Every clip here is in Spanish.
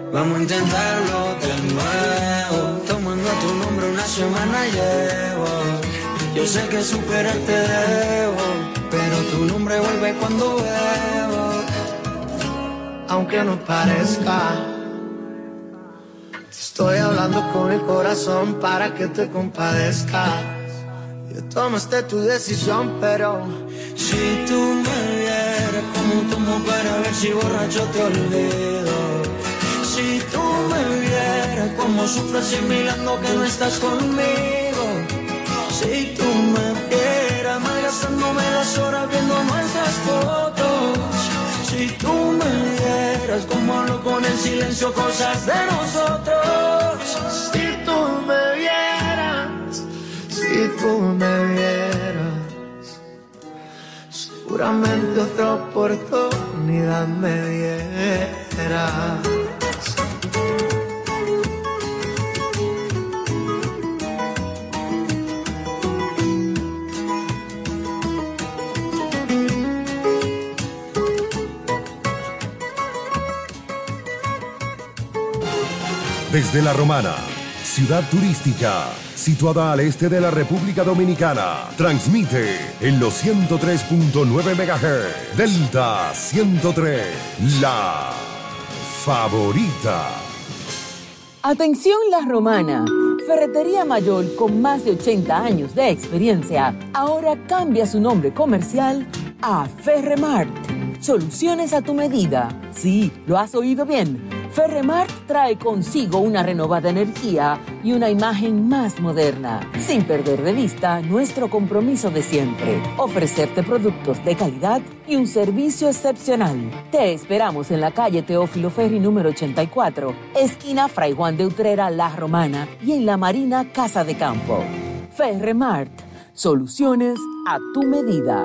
Vamos a intentarlo de nuevo. Tomando tu nombre una semana llevo. Yo sé que superarte debo, pero tu nombre vuelve cuando bebo. Aunque no parezca, te estoy hablando con el corazón para que te compadezcas. Ya tomaste tu decisión, pero si tú me vieras como tomo para ver si borracho te olvido. Si tú me vieras como sufro asimilando que no estás conmigo. Si tú me vieras malgastándome las horas viendo nuestras fotos. Si tú me vieras como hablo con el silencio cosas de nosotros. Si tú me vieras, si tú me vieras, seguramente otra oportunidad me dieras. Desde La Romana, ciudad turística, situada al este de la República Dominicana, transmite en los 103.9 MHz, Delta 103, la favorita. Atención La Romana, ferretería mayor con más de 80 años de experiencia, ahora cambia su nombre comercial a Ferremart. Soluciones a tu medida. Sí, lo has oído bien. Ferremart trae consigo una renovada energía y una imagen más moderna, sin perder de vista nuestro compromiso de siempre, ofrecerte productos de calidad y un servicio excepcional. Te esperamos en la calle Teófilo Ferri número 84, esquina Fray Juan de Utrera, La Romana, y en la Marina Casa de Campo. Ferremart, soluciones a tu medida.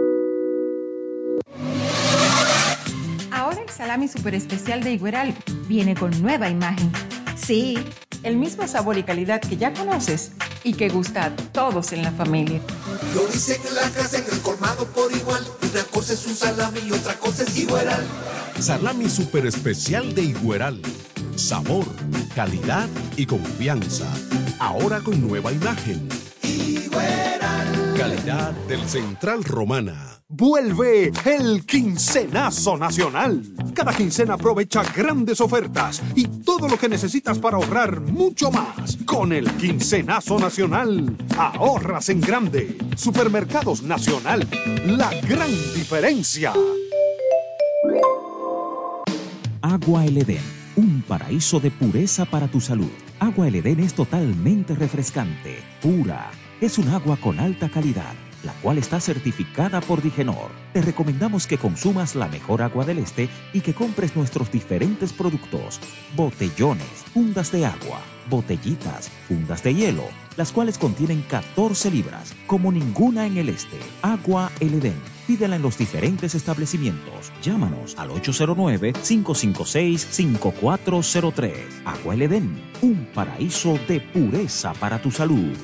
Ahora el salami super especial de Igueral viene con nueva imagen. Sí, el mismo sabor y calidad que ya conoces y que gusta a todos en la familia. Lo dicen en la casa, en el colmado por igual. Una cosa es un salami y otra cosa es Igueral. Salami super especial de Igueral. Sabor, calidad y confianza. Ahora con nueva imagen. Igueral. Calidad del Central Romana. Vuelve el Quincenazo Nacional. Cada quincena aprovecha grandes ofertas y todo lo que necesitas para ahorrar mucho más. Con el Quincenazo Nacional, ahorras en grande. Supermercados Nacional, la gran diferencia. Agua El Edén, un paraíso de pureza para tu salud. Agua El Edén es totalmente refrescante, pura. Es un agua con alta calidad, la cual está certificada por Digenor. Te recomendamos que consumas la mejor agua del este y que compres nuestros diferentes productos: botellones, fundas de agua, botellitas, fundas de hielo, las cuales contienen 14 libras, como ninguna en el este. Agua El Edén. Pídela en los diferentes establecimientos. Llámanos al 809-556-5403. Agua El Edén, un paraíso de pureza para tu salud.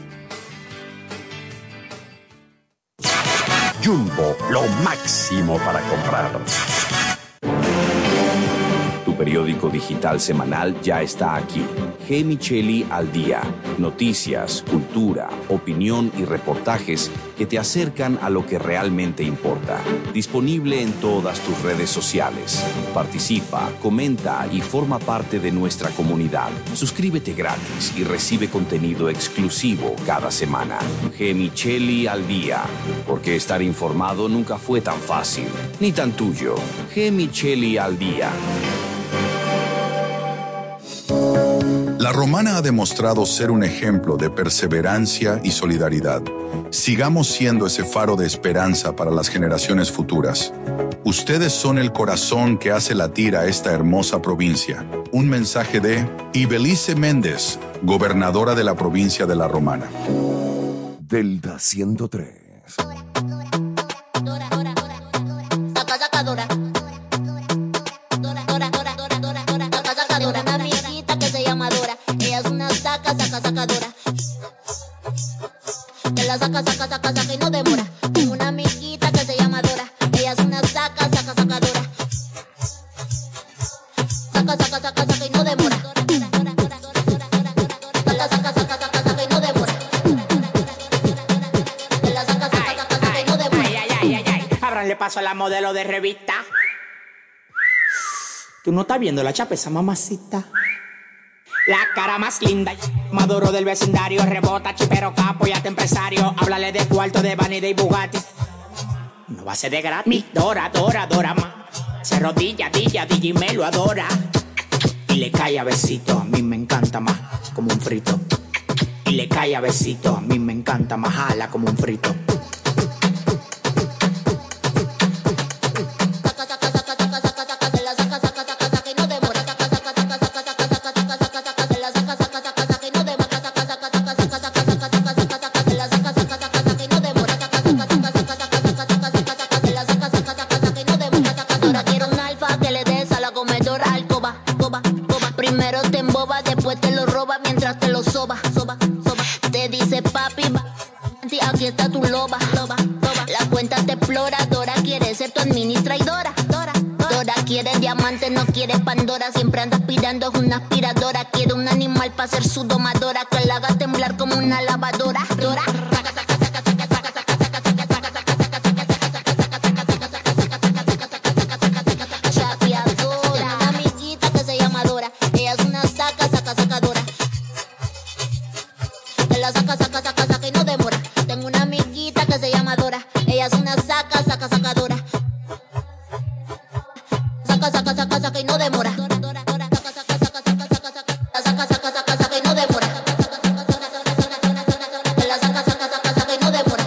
Jumbo, lo máximo para comprar. Tu periódico digital semanal ya está aquí. G. Micheli al día. Noticias, cultura, opinión y reportajes que te acercan a lo que realmente importa. Disponible en todas tus redes sociales. Participa, comenta y forma parte de nuestra comunidad. Suscríbete gratis y recibe contenido exclusivo cada semana. G. Micheli al día. Porque estar informado nunca fue tan fácil, ni tan tuyo. G. Micheli al día. La Romana ha demostrado ser un ejemplo de perseverancia y solidaridad. Sigamos siendo ese faro de esperanza para las generaciones futuras. Ustedes son el corazón que hace latir a esta hermosa provincia. Un mensaje de Ibelice Méndez, gobernadora de la provincia de La Romana. Delta 103. Una amiguita que se llama Dora, ella es una sacadora. Que la saca y no demora. Tengo una amiguita que se llama Dora, ella es una sacadora. Saca y no demora. todas son las modelos de revista. Tú no estás viendo la chapa, esa mamacita. La cara más linda, maduro del vecindario. Rebota, chipero, capo y hasta empresario. Háblale de cuarto, de vanidad y Bugatti. No va a ser de gratis. Dora, Dora, Dora más. Se rodilla, Dilla y me lo adora. Y le cae a besito, a mí me encanta más, como un frito. Y le cae a besito, a mí me encanta más, jala como un frito. Aquí está tu loba. La cuenta te explora. Dora quiere ser tu administradora. Dora quiere diamante, no quiere Pandora. Siempre anda aspirando, es una aspiradora. Quiere un animal para ser su domadora, que la haga temblar como una lavadora. Dora. Chapeadora. Una amiguita que se llama Dora. Ella es una sacadora. Que la saca y no demora. Tengo una amiguita que se llama Dora. Ella es una sacadora. Saca y no demora. Saca y no demora. La saca y no demora.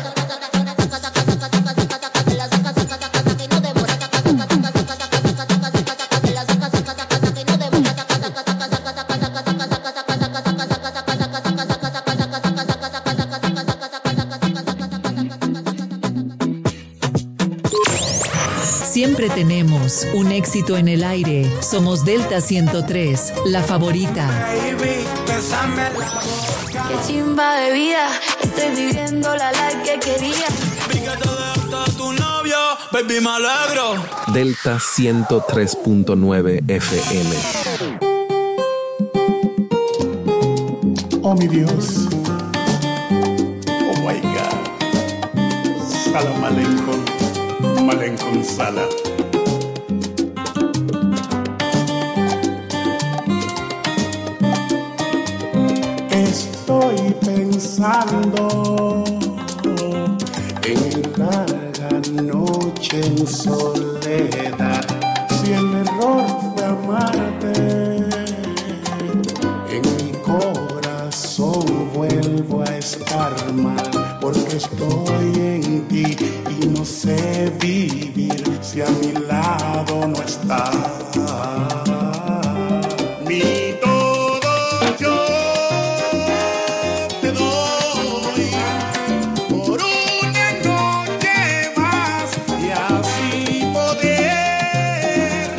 Siempre tenemos un éxito en el aire. Somos Delta 103, la favorita. Qué chimba de vida, estoy viviendo la life que quería. Tu novio, baby, me alegro. Delta 103.9 FM. Oh mi Dios. Oh my God. Salam aleikum. Aleikum salam. Estoy pensando en larga noche en soledad. Si el error fue amarte, en mi corazón vuelvo a estar mal, porque estoy en ti y no sé vivir si a mi lado no estás. Mi todo yo te doy por una noche más y así poder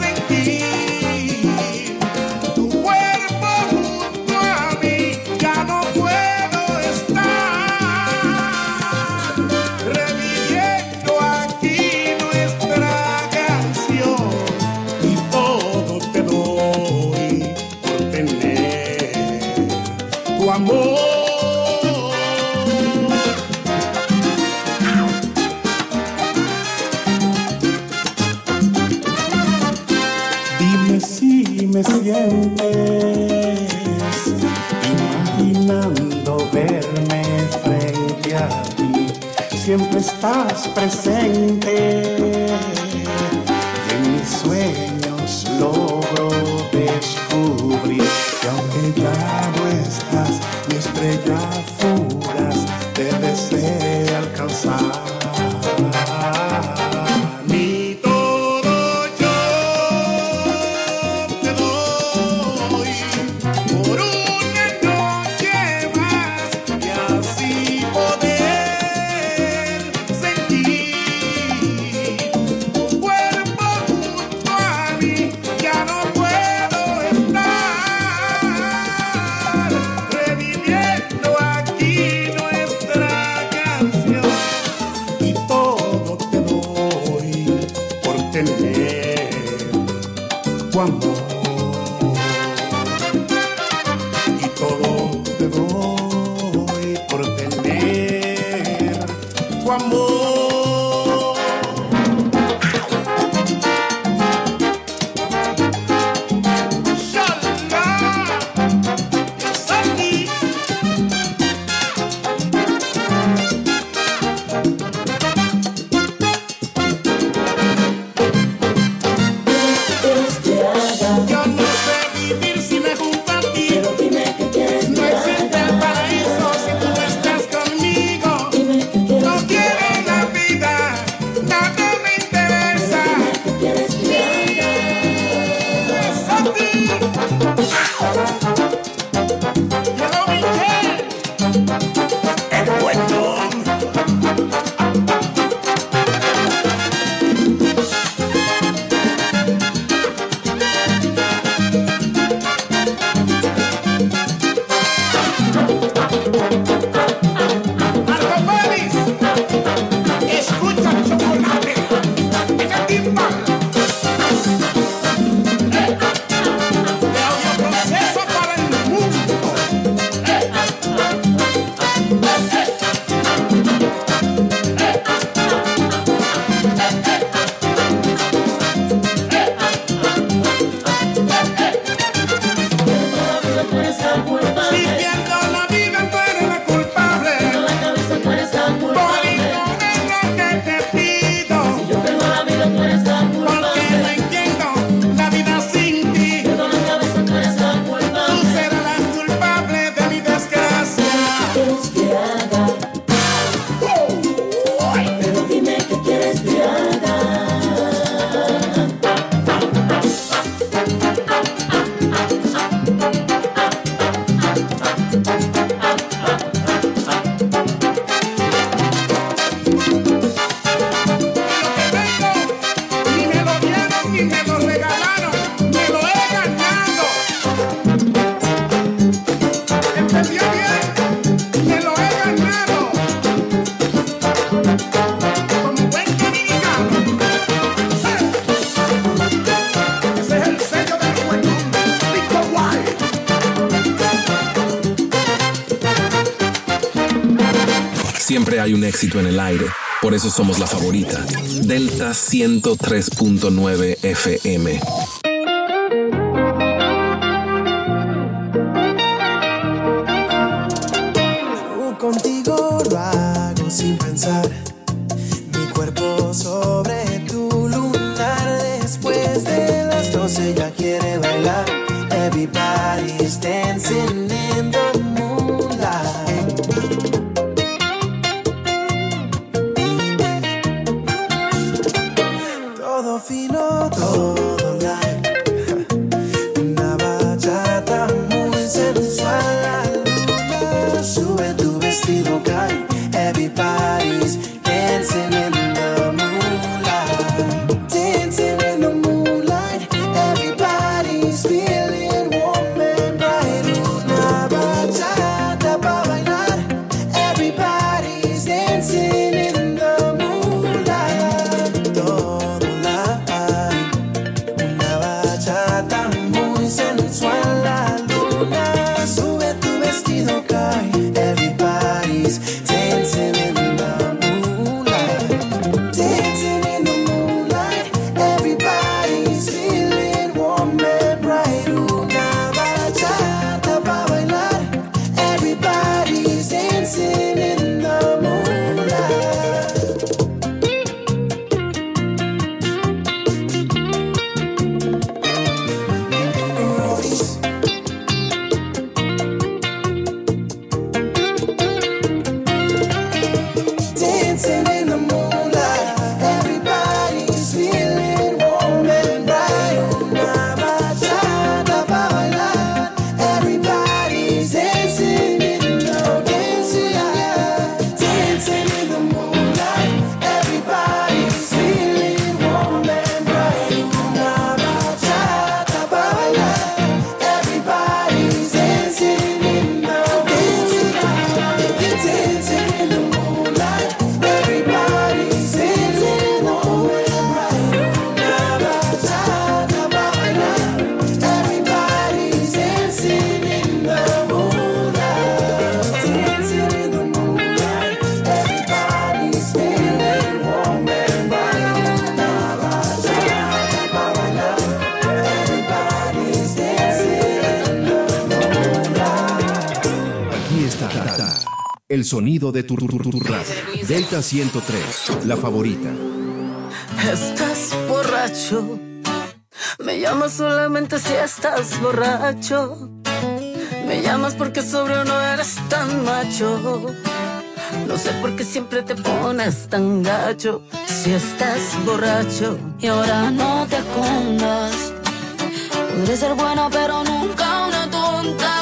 sentir tu cuerpo junto a mí. Ya no puedo estar reviviendo aquí nuestra canción, y todo te doy por tener tu amor. Dime si me sientes imaginando verme frente a ti. Siempre estás presente y en mis sueños logro descubrir que aunque ya no estás, mi estrella fugaz te desea alcanzar. Mi todo yo te doy por una noche más y así poder sentir tu cuerpo junto a mí. Ya no Siempre hay un éxito en el aire. Por eso somos la favorita. Delta 103.9 FM. Contigo lo hago sin pensar. Mi cuerpo sobre tu lunar. Después de las 12 ya quiere bailar. Everybody's dancing in the moonlight. Todo fino, todo light. Una bachata muy sensual. La luna sube, tu vestido cae. Everybody's dancing in the moonlight. Dancing in the moonlight. Everybody's feeling warm and bright. Una bachata pa' bailar. Everybody's dancing in the moonlight. Todo light. Una bachata muy sensual. La luna sube, tu vestido cae. Everybody's dancing in the moonlight. Dancing in the moonlight. Everybody's feeling warm and bright. Una bachata pa' bailar. Everybody's dancing in the moonlight. Dancing in the moonlight, everybody's feeling warm and bright. Una bachata pa' bailar, everybody's dancing in the dancing in the moonlight, everybody's feeling warm and bright. Una bachata pa' bailar, everybody's dancing in the dancing in the moonlight. Everybody's dancing in the moonlight. Una bachata pa' bailar. Everybody's dancing in the moonlight. Dancing in the moonlight. Everybody's feeling warm and bright. Una bachata pa' bailar. Everybody's dancing in the moonlight. Aquí está el sonido de tu radio. Delta 103, la favorita. Estás borracho. Me llamas solamente si estás borracho. Me llamas porque sobrio no eres tan macho. No sé por qué siempre te pones tan gacho. Si estás borracho y ahora no te escondas. Podré ser buena pero nunca una tonta.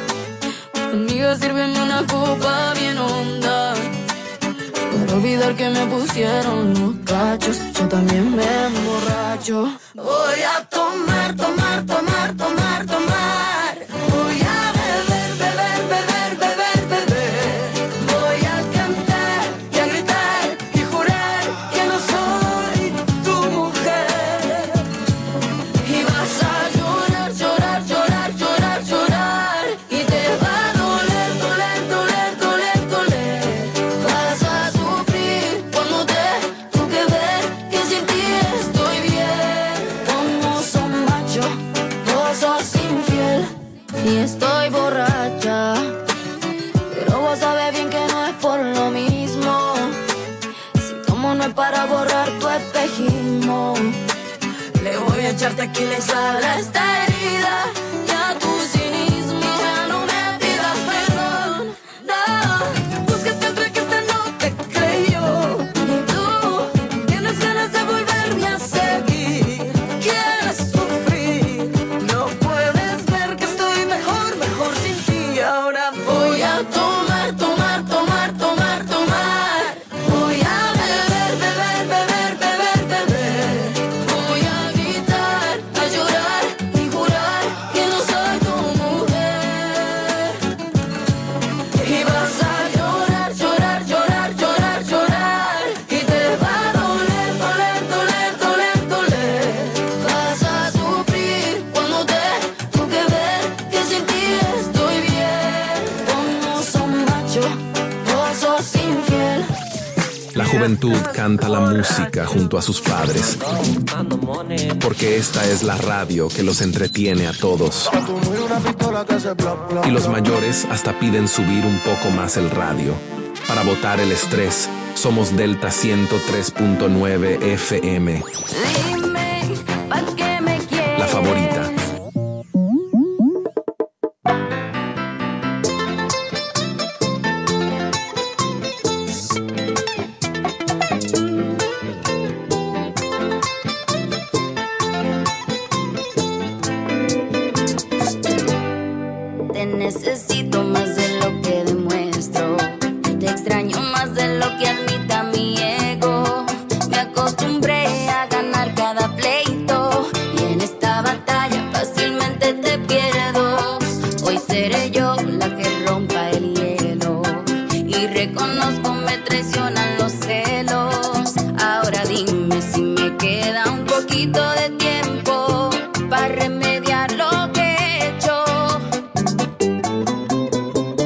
Amiga, sírveme una copa bien honda, para olvidar que me pusieron los cachos. Yo también me emborracho. Voy a tomar, tomar, tomar, tomar, tomar. Voy a beber, beber, beber, beber, beber. Voy a cantar y a gritar y jurar que no soy tu mujer. Y vas a llorar, llorar, llorar, llorar, llorar. Y te va a doler, doler, doler, doler, doler. Vas a sufrir cuando te toque ver que sin ti estoy bien. Como son macho, vos sos infiel y estoy borracha. Pero vos sabés bien que no es por lo mismo. Si tomo no es para borrar tu espejismo. Le voy a echar tequila y sal a esta herida y a tu cinismo. Ya no me pidas perdón, no. Búscate otra que esta no te creyó. Y tú tienes ganas de volverme a seguir. Quieres sufrir, no puedes ver que estoy mejor, mejor sin ti. Ahora voy a tomar, tomar, tomar, tomar, tomar. Voy a beber, beber, beber, beber, beber. Voy a gritar, a llorar y jurar que no soy tu mujer. Y vas a llorar, llorar, llorar, llorar, llorar. Y te va a doler, doler, doler, doler, doler. Vas a sufrir cuando te toque ver que sin ti estoy bien. Como son macho, vos sos infiel. La juventud canta la música junto a sus padres, porque esta es la radio que los entretiene a todos. Y los mayores hasta piden subir un poco más el radio. Para botar el estrés, somos Delta 103.9 FM. Dime, ¿pa' qué me quieres? La favorita. Te necesito más de lo que demuestro. Te extraño más de lo que admita mi ego. Me acostumbré a ganar cada pleito y en esta batalla fácilmente te pierdo. Hoy seré yo la que rompa el hielo y reconozco me traicionan los celos. Ahora dime si me queda un poquito de tiempo para remediar lo que he hecho.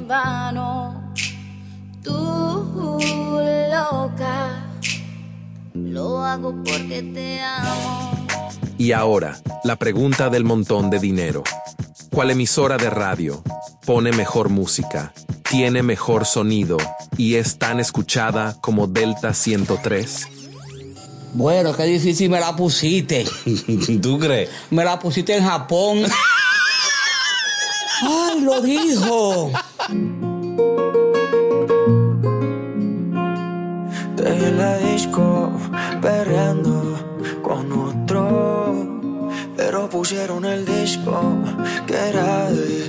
vano. Tú, loca, lo hago porque te amo. Y ahora, la pregunta del montón de dinero. ¿Cuál emisora de radio pone mejor música, tiene mejor sonido y es tan escuchada como Delta 103? Bueno, qué difícil me la pusiste. ¿Tú crees? Me la pusiste en Japón. ¡Ay, lo dijo! Dejé la disco perreando con otro, pero pusieron el disco que era de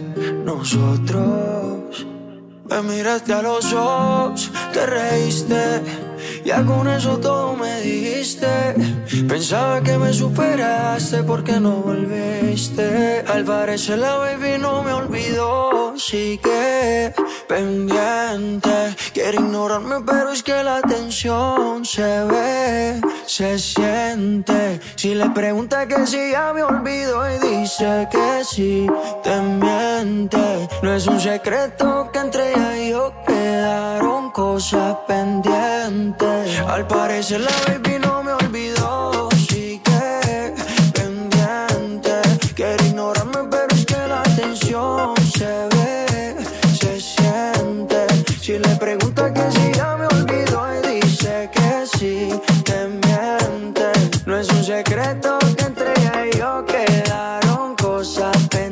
nosotros. Me miraste a los ojos, te reíste, ya con eso todo me dijiste. Pensaba que me superaste porque no volviste. Al parecer la baby no me olvidó. Sigue pendiente, quiere ignorarme pero es que la tensión se ve, se siente. Si le pregunta que si ya me olvidó y dice que sí, te miente. No es un secreto que entre ella y yo quedaron cosas pendientes. Al parecer la baby no me olvidó. Sigue pendiente, quiere ignorarme pero es que la tensión se ve, se siente. Si le pregunta que si ya me olvidó y dice que sí, te miente. No es un secreto que entre ella y yo quedaron cosas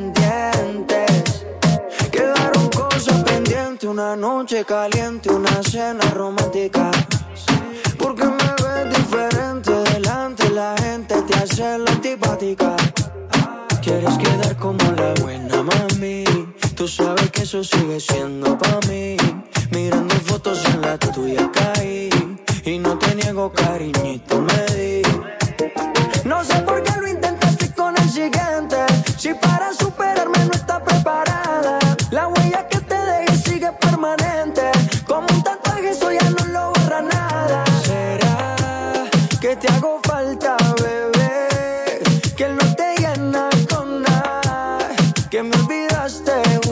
pendientes. Quedaron cosas pendientes, una noche caliente, una cena romántica. Porque me ves diferente delante la gente, te hace la antipática. Quieres quedar como la buena mami, tú sabes que eso sigue siendo pa' mí. Mirando fotos en la tuya caí, y no te niego cariñito me di. No sé por qué lo intentaste con el siguiente, si para superarme no está preparada. La huella que te dejé sigue permanente, como un tatuaje eso ya no lo borra nada. ¿Será que te hago falta, bebé? Que no te llena con nada, que me olvidaste,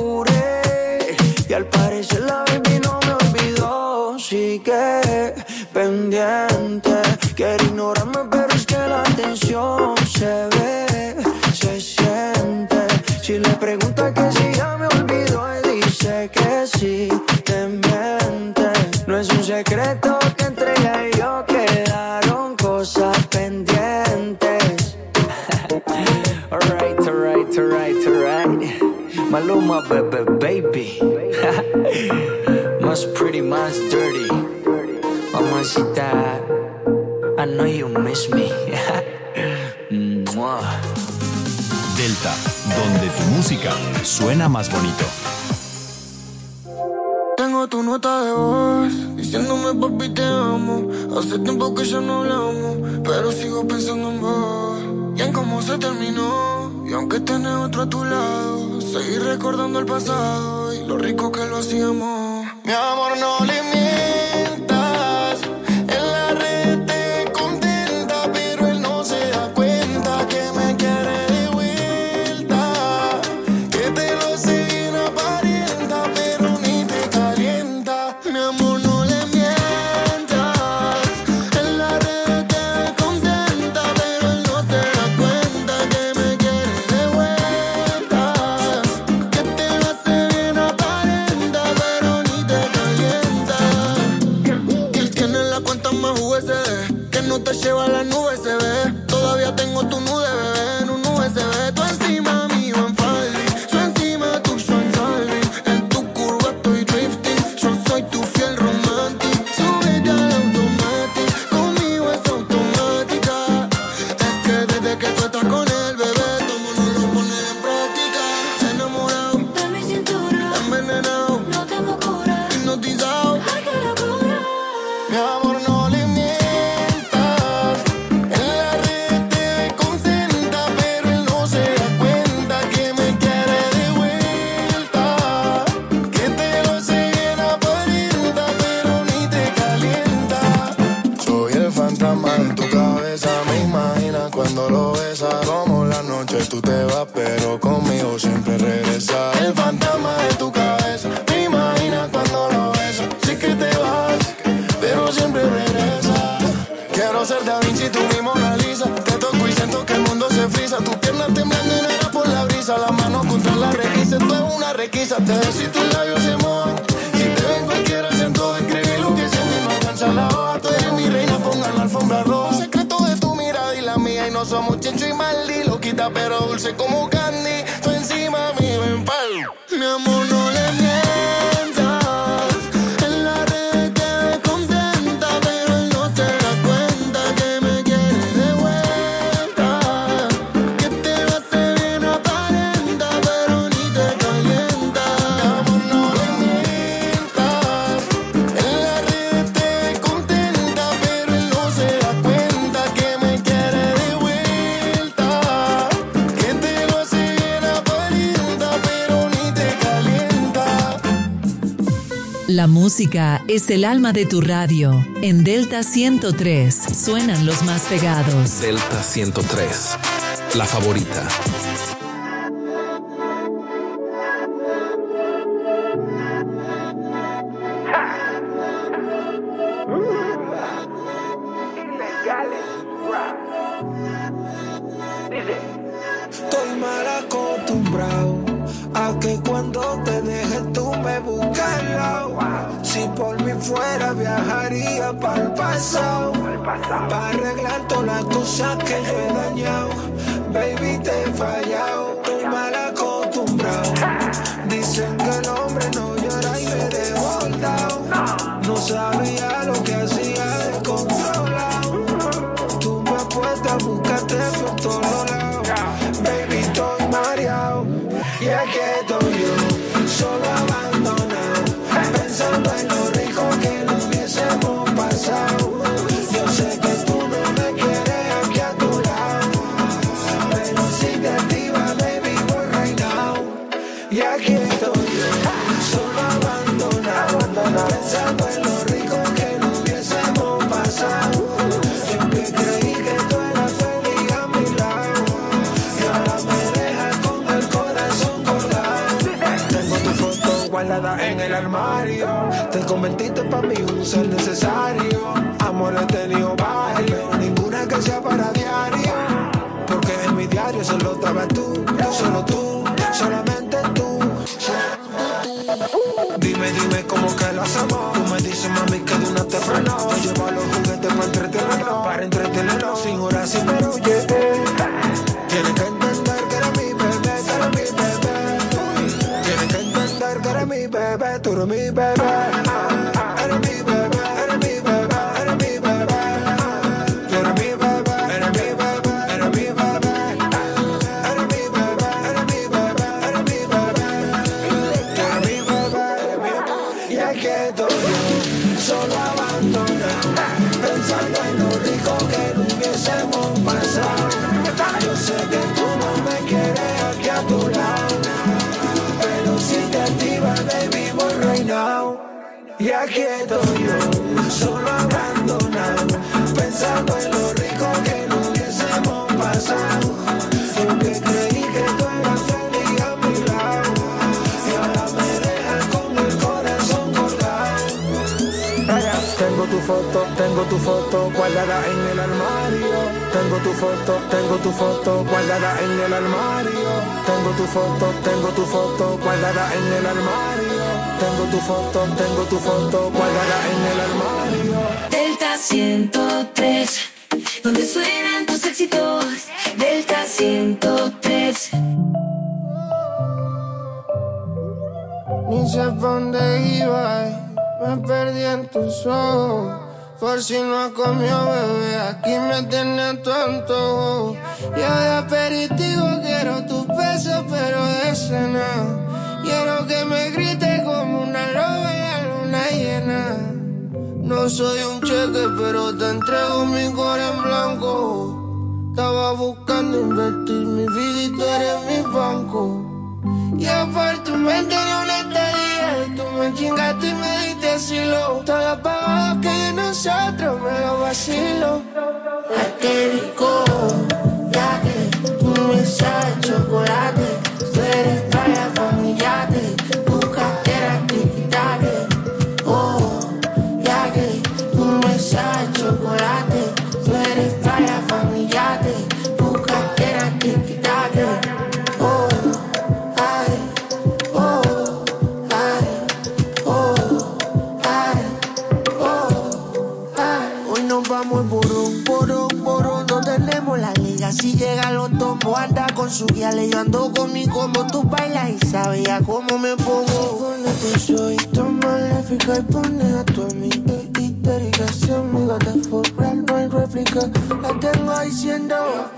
juré, y al parecer la baby no me olvidó. Sigue pendiente, quiere ignorarme pero es que la tensión se ve, se siente. Si le pregunta que si ya me olvidó y dice que sí, te miente. No es un secreto que entre ella y yo quedaron cosas pendientes. Alright, alright, alright, alright. Maluma, baby. Más pretty, más dirty. Mamacita, I know you miss me. Delta, donde tu música suena más bonito. Tengo tu nota de voz diciéndome papi te amo. Hace tiempo que ya no hablamos, pero sigo pensando en vos y en cómo se terminó. Y aunque tenés otro a tu lado, seguir recordando el pasado y lo rico que lo hacíamos. Mi amor, no le mientas, en la red te contenta, pero él no se da cuenta que me quiere de vuelta, que te lo sé bien aparenta, pero ni te calienta. Mi amor, no le mientas, en la red te contenta, pero él no se da cuenta que me quiere de vuelta, que te lo hace bien aparenta, pero ni te calienta. Y él tiene la cuenta más USB, que no te lleva a la nube, se ve. Todavía tengo tu nude, bebé, en un USB. Tú encima mío en Faldi, yo encima tuyo en Salvi. En tu curva estoy drifting, yo soy tu fiel romantic. Súbete al automatic, conmigo es automática. Es que desde que tú estás con él, bebé, todo no lo pone en práctica. Enamorado de mi cintura, envenenado, no tengo cura, hipnotizado. Ay, qué locura. Mi amor, no le mientas, en la red te contenta, pero él no se da cuenta. ser Da Vinci, tú mi Mona Lisa. Te toco y siento que el mundo se frisa. Tu pierna temblando y nada por la brisa. La mano contra la requisa, esto es una requisa. Te ves y tus labios se mojan. Si te ven cualquiera, siento escribir lo que siento y no alcanza la hoja. Tú eres mi reina, pongan la alfombra roja. Secreto de tu mirada y la mía. Y no somos Chencho y Maldi. Loquita pero dulce como candy. Tú encima a mí, ven pal. Mi amor, no le mientas. En la red te ve contenta, pero él no se da cuenta que me quiere de vuelta. Que te va a hacer bien aparenta, pero ni te calienta. Mi amor, no le mientas. En la red te ve contenta, pero él no se da cuenta que me quiere de vuelta. Que te lo hace bien aparenta, pero ni te calienta. La música es el alma de tu radio. En Delta 103 suenan los más pegados. Delta 103, la favorita. Estoy mal acostumbrado a que cuando te dejes tú me buscas al lado. Si por mí fuera viajaría para el pasado, para arreglar todas las cosas que yo he dañado. Baby, te he fallado. Estoy mal acostumbrado. Dicen que el hombre no llora y me dejo soldado. No sabía lo que hacía descontrolado. Tú me has puesto a buscarte por todos lados. Baby, estoy mareado. Y aquí estoy yo, solo abandonado, pensando en lo rico que no hubiésemos pasado. Yo sé que tú no me quieres aquí a tu lado, pero si te activas, baby, voy right now. Y aquí estoy yo, solo abandonado, pensando en lo rico que no hubiésemos pasado. Siempre creí que tú eras feliz a mi lado, y ahora me dejas con el corazón colgado. Tengo tu foto guardada en el armario. Te convertiste para mí un ser necesario. Amor he tenido varios, ninguna que sea para diario. Porque en mi diario solo estabas tú, solo tú, solamente tú. Dime cómo que lo hacemos. Tú me dices, mami, que de una te frenó. Te llevo los juguetes para entretenerlo, sin horas y pero yeah. Tienes que entender que eres mi bebé, que eres mi bebé. Tienes que entender que eres mi bebé, tú eres mi bebé. Eres mi bebé, eres mi bebé, eres mi bebé. Tú eres mi bebé, eres mi bebé, eres mi bebé. Eres mi bebé, eres mi bebé, eres mi bebé. Tú eres mi bebé, eres mi bebé. Y aquí estoy yo, solo abandonado, pensando en lo rico que no hubiésemos pasado. Yo sé que tú no me quieres aquí a tu lado, pero si te activas, baby, voy right now. Y aquí estoy yo, solo abandonado, pensando en lo rico que no hubiésemos pasado. Yo que creí que tú eras feliz a mi lado, y ahora me dejas con el corazón colgado. Tengo tu foto guardada en el armario. Tengo tu foto guardada en el armario. Tengo tu foto guardada en el armario. Tengo tu foto guardada en el armario. Delta 103, donde suenan tus éxitos. Delta 103. Ni sé pa' dónde iba, me perdí en tus ojos. Por si no comió, bebé, aquí me tiene tonto. Yo de aperitivo quiero tus besos, pero de cena quiero que me grites como una loba en la luna llena. No soy un cheque, pero te entrego mi corazón en blanco. Estaba buscando invertir mi vida y tú eres mi banco. Y aparte me tenía una estadía y tú me chingaste y me diste asilo. Todo apagado que de nosotros me lo vacilo. Ay, qué rico, ya que tú me sabes chocolate. Tú eres playa familiate, tu cartera quítate. Oh, ya que tú me sabes chocolate. Tú eres No tenemos la liga, si llega lo tomo. Anda con su guía, yo ando con mi combo. Tú bailas y sabes ya cómo me pongo. Ponete soy, toma África y pone a tu amiga. Dedicación, mi gata for real, no hay réplica. La tengo diciendo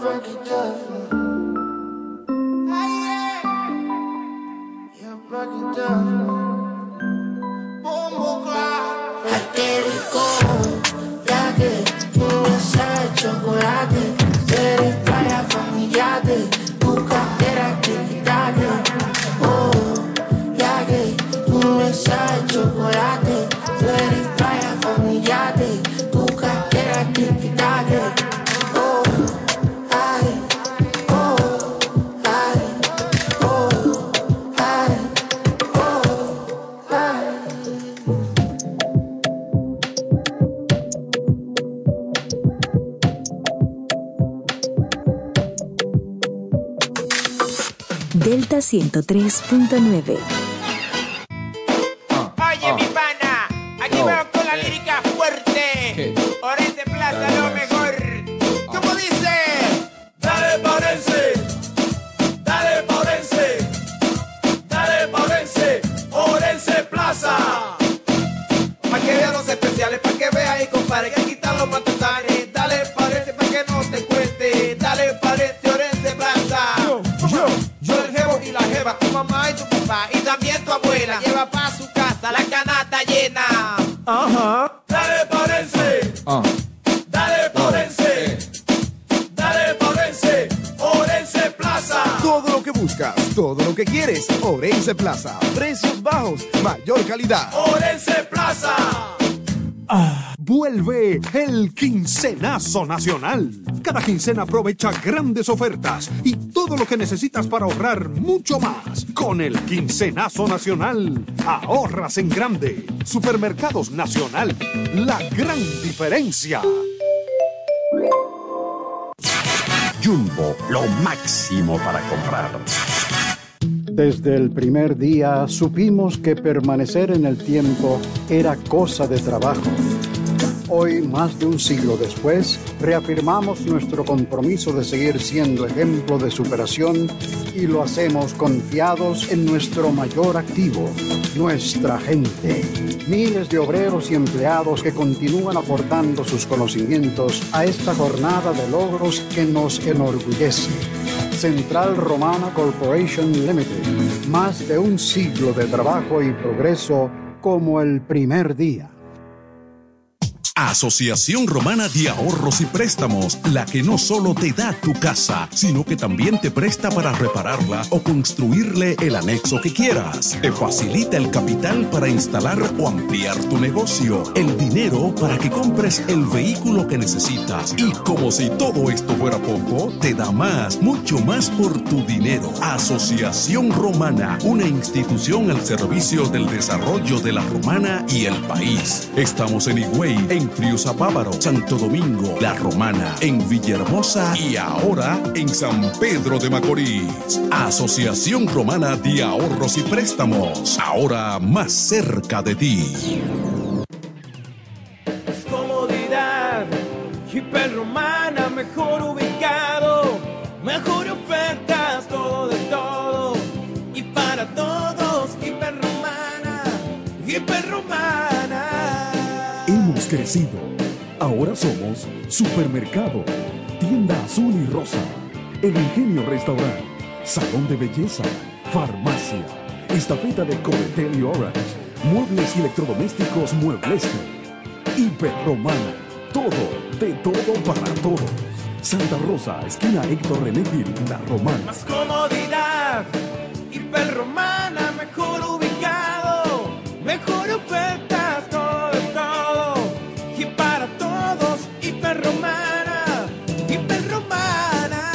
ay, qué rico, ya que tú me sabes chocolate. Eres para familiarte, tu cartera que quitarte. Oh, ya que tú me sabes chocolate. Eres para familiarte, tu cartera que quitarte. Oh, ay, oh, ay, oh, ay, oh, ay. Delta 103.9. Oye, mi pana, aquí vamos con la lírica fuerte. Orense Plaza, lo mejor. ¿Cómo dice? Dale pa' Orense, dale pa' Orense, dale pa' Orense, Orense Plaza. Pa' que vean los especiales, pa' que vean y compare, que quitan los matutanes. Dale pa' Orense, pa' que no te cueste. Dale pa' Orense, Orense Plaza. Yo el jevo y la jeva, tu mamá y tu papá, y también tu abuela, lleva pa' su casa la canasta llena. Ajá. Dale pa' Orense, dale pa' Orense, dale pa' Orense, Orense Plaza. Todo lo que buscas, todo lo que quieres, Orense Plaza. Precios bajos, mayor calidad. Orense Plaza. Vuelve el Quincenazo Nacional. Cada quincena aprovecha grandes ofertas y todo lo que necesitas para ahorrar mucho más. Con el Quincenazo Nacional, ahorras en grande. Supermercados Nacional, la gran diferencia. Jumbo, lo máximo para comprar. Desde el primer día supimos que permanecer en el tiempo era cosa de trabajo. Hoy, más de un siglo después, reafirmamos nuestro compromiso de seguir siendo ejemplo de superación y lo hacemos confiados en nuestro mayor activo, nuestra gente. Miles de obreros y empleados que continúan aportando sus conocimientos a esta jornada de logros que nos enorgullece. Central Romana Corporation Limited. Más de un siglo de trabajo y progreso como el primer día. Asociación Romana de Ahorros y Préstamos, la que no solo te da tu casa, sino que también te presta para repararla o construirle el anexo que quieras. Te facilita el capital para instalar o ampliar tu negocio, el dinero para que compres el vehículo que necesitas y, como si todo esto fuera poco, te da más, mucho más por tu dinero. Asociación Romana, una institución al servicio del desarrollo de la Romana y el país. Estamos en Higüey, en Friusapávaro, Santo Domingo, La Romana, en Villahermosa y ahora en San Pedro de Macorís. Asociación Romana de Ahorros y Préstamos, ahora más cerca de ti. Comodidad, Hiperromana, mejor ubicado, mejor ofertas, todo de todo y para todos. Hiperromana, Hiperromana. Hemos crecido. Ahora somos Supermercado, Tienda Azul y Rosa, El Ingenio Restaurant, Salón de Belleza, Farmacia, Estafeta de Cometel y Orange, Muebles y Electrodomésticos Muebleste, Hiperromana, todo, de todo para todos. Santa Rosa, esquina Héctor René Gil, La Romana. Más comodidad, Hiperromana, mejor ubicado, mejor ofertas, todo de todo y para todos. Hiperromana, Hiperromana.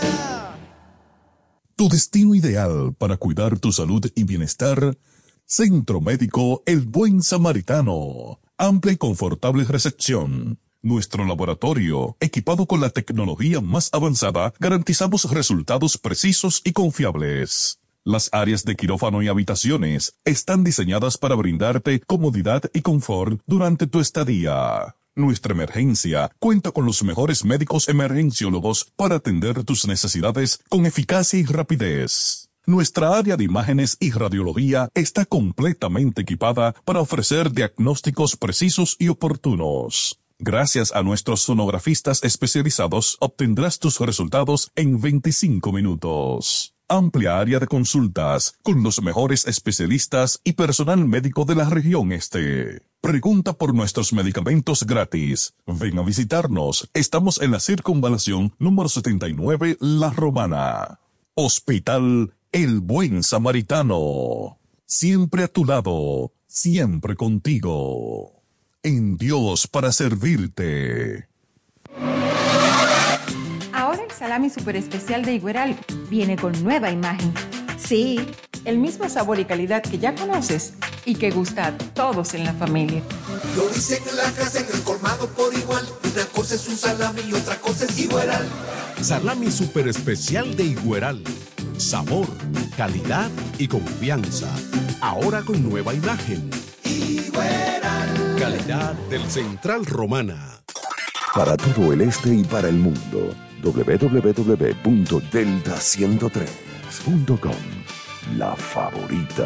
Tu destino ideal para cuidar tu salud y bienestar. Centro Médico El Buen Samaritano. Amplia y confortable recepción. Nuestro laboratorio, equipado con la tecnología más avanzada, garantizamos resultados precisos y confiables. Las áreas de quirófano y habitaciones están diseñadas para brindarte comodidad y confort durante tu estadía. Nuestra emergencia cuenta con los mejores médicos emergenciólogos para atender tus necesidades con eficacia y rapidez. Nuestra área de imágenes y radiología está completamente equipada para ofrecer diagnósticos precisos y oportunos. Gracias a nuestros sonografistas especializados, obtendrás tus resultados en 25 minutos. Amplia área de consultas con los mejores especialistas y personal médico de la región este. Pregunta por nuestros medicamentos gratis. Ven a visitarnos. Estamos en la Circunvalación número 79, La Romana. Hospital El Buen Samaritano. Siempre a tu lado, siempre contigo. En Dios para servirte. Ahora el salami super especial de Igueral viene con nueva imagen. Sí, el mismo sabor y calidad que ya conoces y que gusta a todos en la familia. Lo dicen en la casa, en el colmado por igual. Una cosa es un salami y otra cosa es Igueral. Salami super especial de Igueral. Sabor, calidad y confianza. Ahora con nueva imagen. Igueral. Calidad del Central Romana. Para todo el este y para el mundo, www.delta103.com. La favorita.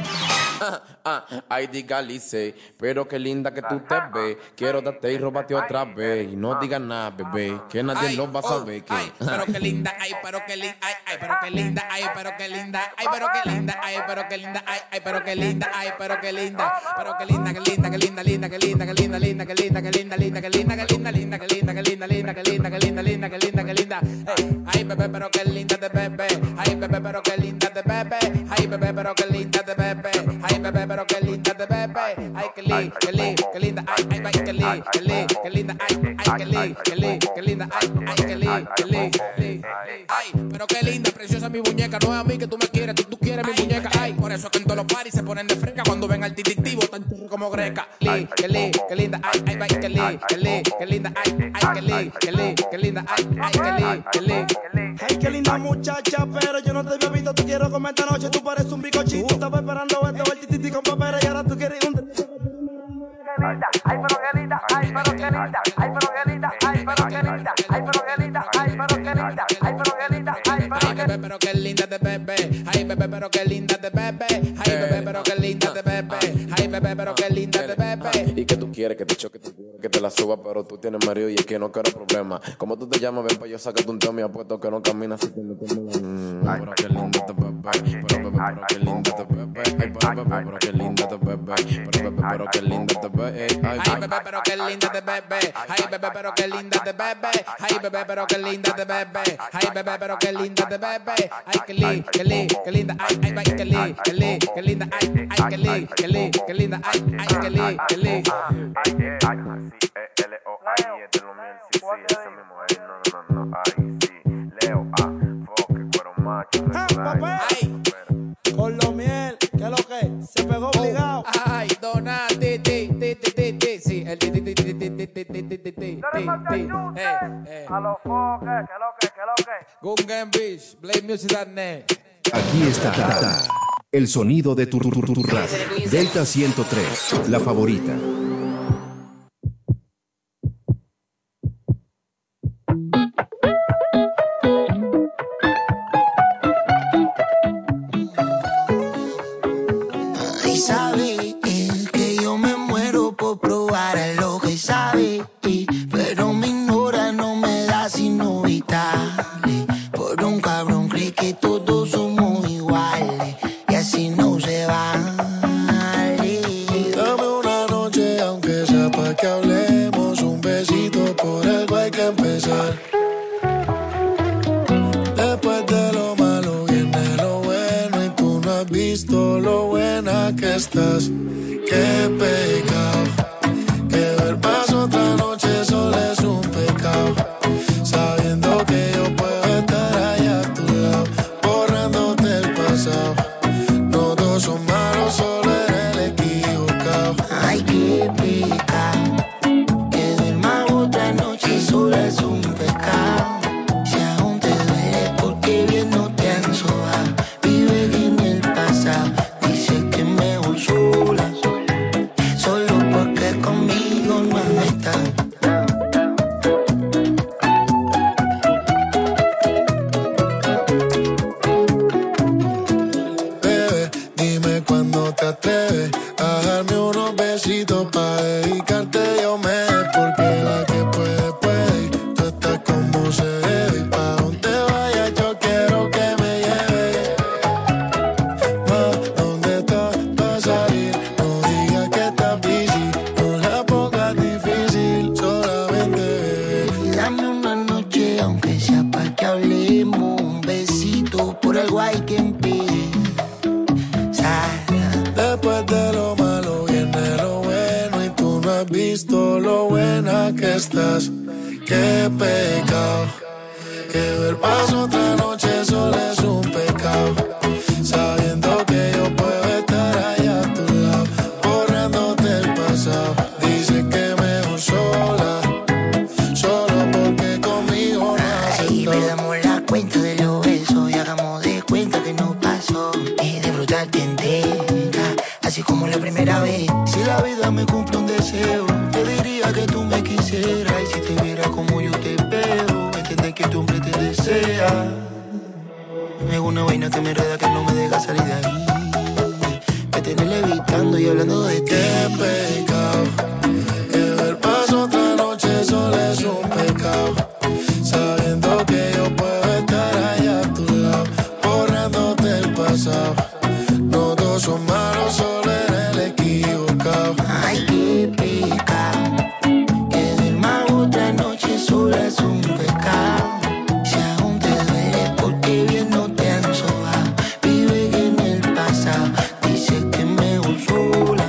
Ay, dígalice, pero qué linda que tú te ves. Quiero darte y robarte otra vez. Y no digas nada, bebé, que nadie lo va a saber. Ay, pero qué linda, ay, pero qué linda, ay, pero qué linda, ay, pero qué linda, ay, pero qué linda, ay, pero qué linda, ay, pero qué linda, ay, pero qué linda, pero qué linda, qué linda, qué linda, linda, qué linda, qué linda, linda, qué linda, qué linda, linda, qué linda, qué linda, linda, qué linda, qué linda, linda, qué linda, qué linda, linda, qué linda, qué linda. Ay, bebé, pero qué linda de bebé. Ay, bebé, pero qué linda de bebé. Ay, bebé, pero qué linda de bebé. Ay, bebé, pero qué linda de bebé. Ay, qué linda, qué linda, qué linda, ay, ay, qué linda, qué linda, qué linda, ay, ay, qué linda, qué linda, qué linda, ay, ay, qué linda, qué linda, ay, pero qué linda, preciosa mi muñeca, no es a mí que tú me quieres, tú quieres mi muñeca, ay, por eso que en todos los paris se ponen de fresca cuando ven al tititivo tan churro como greca, qué linda, qué linda, ay, ay, qué linda, qué linda, qué linda, ay, ay, qué linda, qué linda, qué linda, ay, ay, qué linda, qué linda. Hey, qué linda muchacha, pero yo no te había visto, te quiero comer esta noche, tú pareces un bicochito, estaba esperando verte el tititi con papera y ahora tú quieres un... Ay, pero qué linda, ay, pero qué linda, ay, pero qué linda, ay, pero qué linda, ay, pero qué linda, ay, pero qué linda, ay, pero qué linda, ay, pero qué linda de bebé, ay, bebé, pero qué linda de bebé, ay, bebé, pero qué linda de bebé, ay, bebé, pero qué linda de bebé. Y que tú quieres que te choque, que te la suba, pero tú tienes marido y es que no quiero problema. Como tú te llamas, ven pa' yo sácate un tema y apuesto que no caminas si te metes. Pero qué linda de bebé, pero bebé, pero qué linda de bebé, ay, pero qué linda de bebé, pero bebé, pero qué linda de bebé. Ay, bebé, pero qué linda de bebé. Ay, bebé, pero qué linda de bebé. Ay, bebé, pero qué linda de bebé. Ay, bebé, pero qué linda de bebé. Ay, qué linda, qué linda, qué linda. Ay, ay, qué linda, qué linda, qué linda. Ay, ay, qué linda, qué linda, qué linda. Ay, ay, qué linda, qué linda. Ay, con lo miel, que es lo que se pegó obligado. Ay, Donati, sí, el a los foques, que lo que. Gungen Beach, BladeMusic.net. Aquí está el sonido de tu radio. Delta 103, la favorita. Y sabe él que yo me muero por probar lo que sabe, pero me ignora, no me da sino vital. Por un cabrón cree que todos somos iguales y así no se vale. Dame una noche aunque sea pa' que hablemos, un besito, por algo hay que empezar. Después de lo malo viene lo bueno y tú no has visto lo buena que estás. Qué pecado, que ver paso otra noche solo es un pecado. Sabiendo que yo puedo estar allá a tu lado, borrándote el pasado. No todos son malos, solo eres el equivocado. Ay, qué pecado, que ver más otra noche solo es un pecado. Si aún te duele porque bien no te han sobado, vive en el pasado. Dice que mejor sola, solo pa' dedicarte yo me dé, porque la que puede, puede, y tú estás como se debe, y pa' donde vaya yo quiero que me lleve. Ma, ¿dónde estás pa' salir? No digas que estás busy, no la pongas difícil, solamente bebé. Dame una noche, aunque sea pa' que hablemos, un besito, por algo hay que empezar. Después de lo malo viene lo bueno, y tú no has visto lo buena que estás. Qué pecado, que ver paso otra noche solo es un pecado. Sabiendo que yo puedo estar allá a tu lado, borrándote el pasado. Dice que mejor sola, solo porque conmigo no has Ay, estado. perdamos la cuenta de los besos y hagamos de cuenta que no pasó. Y disfrutarte entera, así como la primera vez. Si la vida me cumple un deseo, te diría que tú me quisieras. Y si te viera como yo te veo, entender que tu hombre te desea. Me hago una vaina que me enreda, que no me deja salir de ahí. Me tenés levitando y hablando de ti. Qué pecado, que ver paso otra noche solo es un pecado. Sabiendo que yo puedo estar allá a tu lado, borrándote el pasado. No todos son malos, solo eres el equivocado. Ay, qué pecado, que ver más otra noche sola es un pecado. Si aún te duele porque bien no te han sobado, vive en el pasado, dice que mejor sola.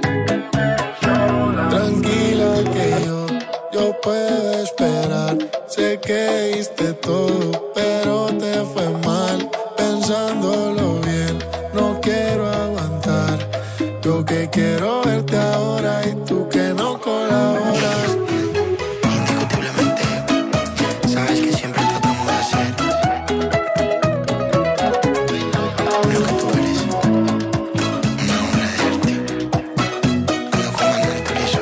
Tranquila que yo puedo esperar. Sé que diste todo, pero te fue mal. Pensándolo bien, no quiero aguantar. Yo que quiero verte ahora y tú que no colaboras. Indiscutiblemente, sabes que siempre tratamos de hacer lo que tú eres, una obra de arte. Ando comandante eso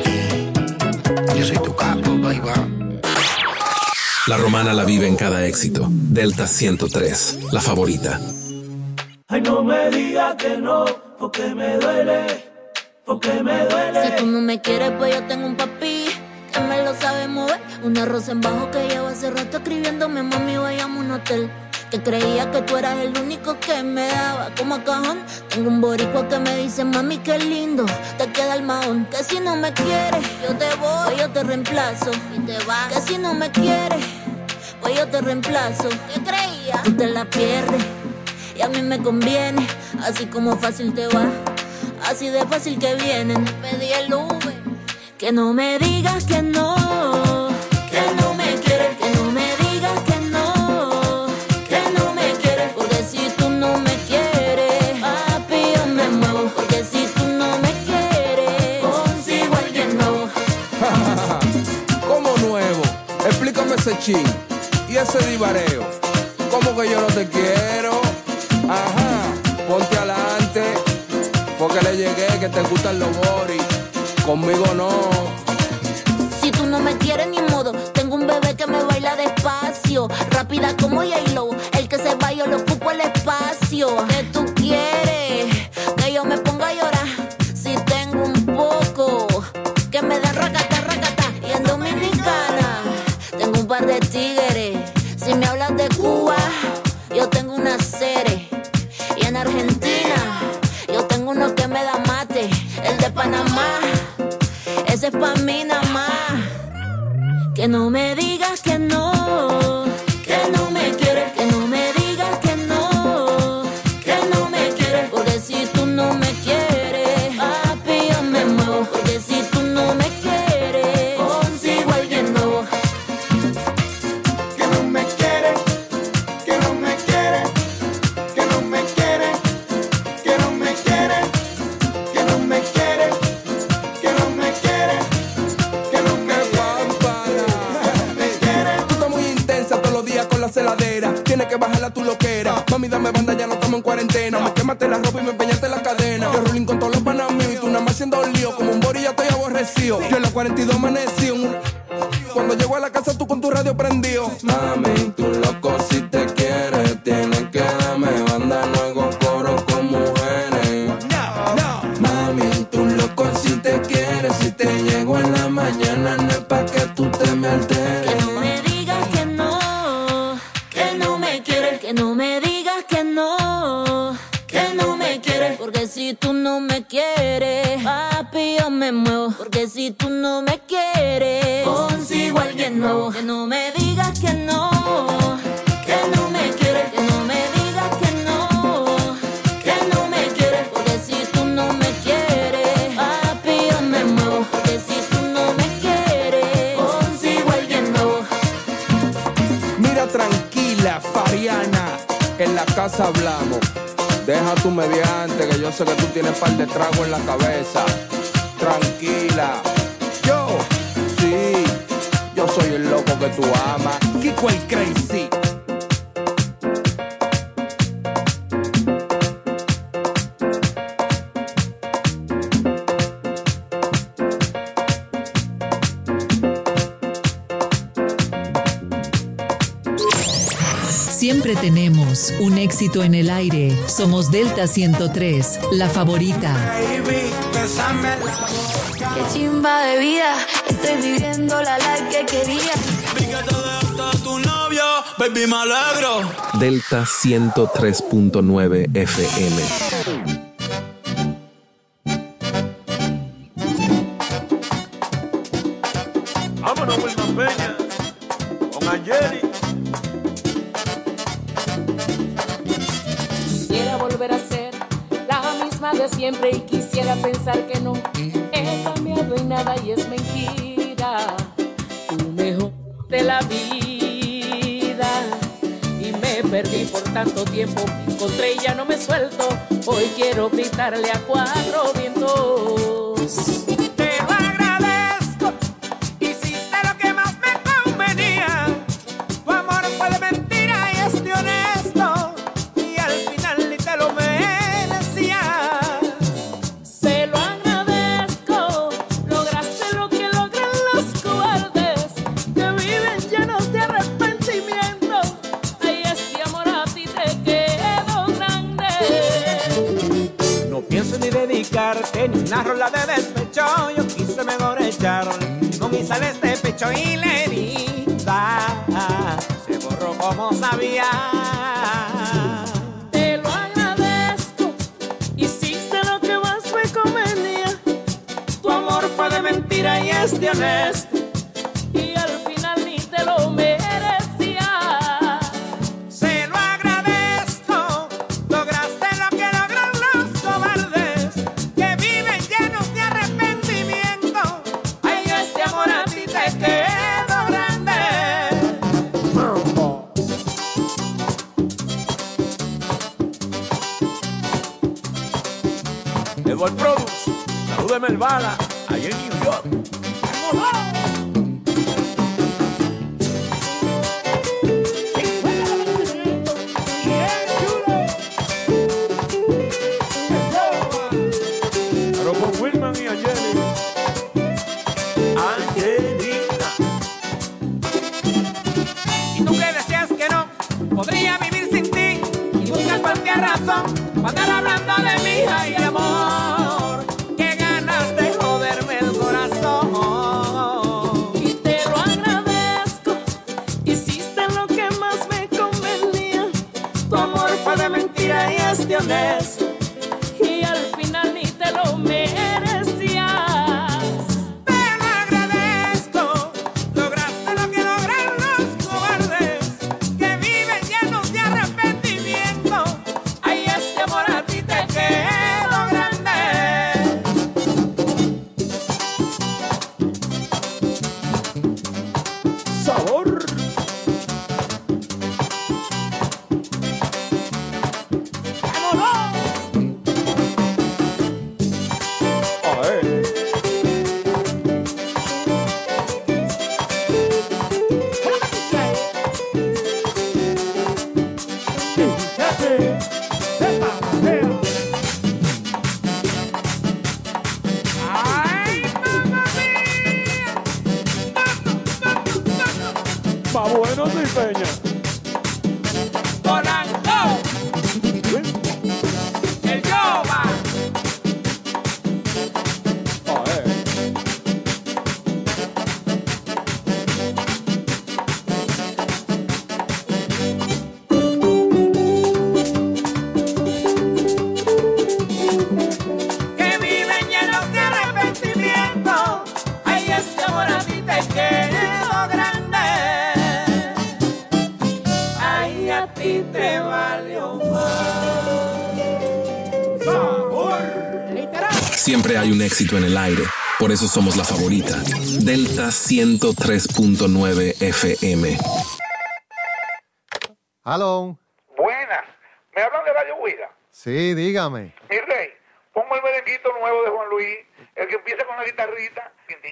y yo soy tu capo, bye bye. La Romana la vive en cada éxito. Delta 103, la favorita. Ay, no me digas que no, porque me duele, porque me duele. Si tú no me quieres, pues yo tengo un papi que me lo sabe mover. Una rosa en bajo que lleva hace rato escribiéndome, mami, vayamos a un hotel. Que creía que tú eras el único que me daba como a cajón. Tengo un boricua que me dice, mami, qué lindo te queda el mahón. Que si no me quieres, yo te voy, pues yo te reemplazo y te vas. Que si no me quieres, pues yo te reemplazo. ¿Qué creías? Tú te la pierdes y a mí me conviene. Así como fácil te va, así de fácil que vienen. Pedí el Uber. Que no me digas que no, que no me quieres. Que no me digas que no, que no me quieres. Porque si tú no me quieres, papi, yo me muevo. Porque si tú no me quieres, consigo a alguien nuevo. ¿Cómo nuevo? Explícame ese chin y ese divareo. ¿Cómo que yo no te quiero? Ajá, ponte adelante, porque le llegué que te gustan los boris. Conmigo no. Si tú no me quieres ni modo, tengo un bebé que me baila despacio, rápida como J-Lo. El que se va yo le ocupo el espacio. ¿Qué tú quieres? Que yo me ponga a llorar. Si tengo un poco, que me den racata, racata. Y en Dominicana tengo un par de tigres. Si me hablas de Cuba, yo tengo una serie. Y en Argentina yo tengo uno que me da mate. El de Panamá, ese es pa' mí nada más. Que no me digas que no, que no me quieres. Que no me digas que no, que no me quieres. Porque si tú no me quieres, papi, yo me muevo. Porque si tú no me quieres, consigo a alguien nuevo. Que no me quiere, que no me quiere, que no me quiere, que no me quiere, que no me quiere, que no me quiere, que no me quiere. Tú estás muy intensa todos los días con la celadera. Tienes que bajarla tu loquera. Mami, dame banda, ya no estamos en cuarentena. Me quemaste la ropa y me empeñaste la cadena. Yo rolling con todos los panas míos y tú nada más haciendo lío. Como un bori ya estoy aborrecido. Yo en la 42 amanecí cuando llego a la casa tú con tu radio prendido. Mami, tú loco si te quieres, tienes que darme banda, no hago coro con mujeres. Mami, tú loco si te quieres, si tú no me quieres, consigo a alguien nuevo. Que no me digas que no me quieres. Que no me digas que no me quieres. Porque si tú no me quieres, papi, yo me muevo. Porque si tú no me quieres, consigo a alguien nuevo. Mira, tranquila, Fariana, en la casa hablamos. Deja tu mediante, que yo sé que tú tienes par de trago en la cabeza. Tranquila. Yo soy el loco que tú amas. Kiko el Crazy. Siempre tenemos un éxito en el aire. Somos Delta 103, la favorita. Baby, bésame la boca. Qué chimba de vida, estoy viviendo la life que quería. Vi que te dejaste tu novio, baby, me alegro. Delta 103.9 FM. Vámonos, Wilman Peña, con Angeli. Quisiera volver a ser la misma de siempre y quisiera pensar que no he cambiado en nada y es mentira. Tú mejor de la vida y me perdí por tanto tiempo. Me encontré y ya no me suelto. Hoy quiero gritarle a cuatro vientos. Ni una rola de despecho, yo quise mejor echar con mi sal este pecho y la herida se borró como sabía. Te lo agradezco, hiciste lo que más me convenía. Tu amor fue de mentira y es de honesto, y al final ni te lo merecía. Se lo agradezco, lograste lo que logran los cobardes. Edward Produce, salúdeme el bala, allá en New York. Pero con Wilman y Angeli. Angelina. Y tú que decías que no podría vivir sin ti y buscar cualquier razón para andar hablando de mi hija y amor. Qué ganas de joderme el corazón. Y te lo agradezco, hiciste lo que más me convenía. Tu amor fue de mentira y es de honesto, y al final ni te lo merecías. Más bueno, sí, Peña. Polanco. El Yoba. Que viven llenos de arrepentimiento pequeño o grande, ay, a ti te valió más. Sabor. Siempre hay un éxito en el aire. Por eso somos la favorita. Delta 103.9 FM. Aló. Buenas. ¿Me hablan de Radio Huida? Sí, dígame. Mi rey, pongo el merenguito nuevo de Juan Luis, el que empieza con la guitarrita.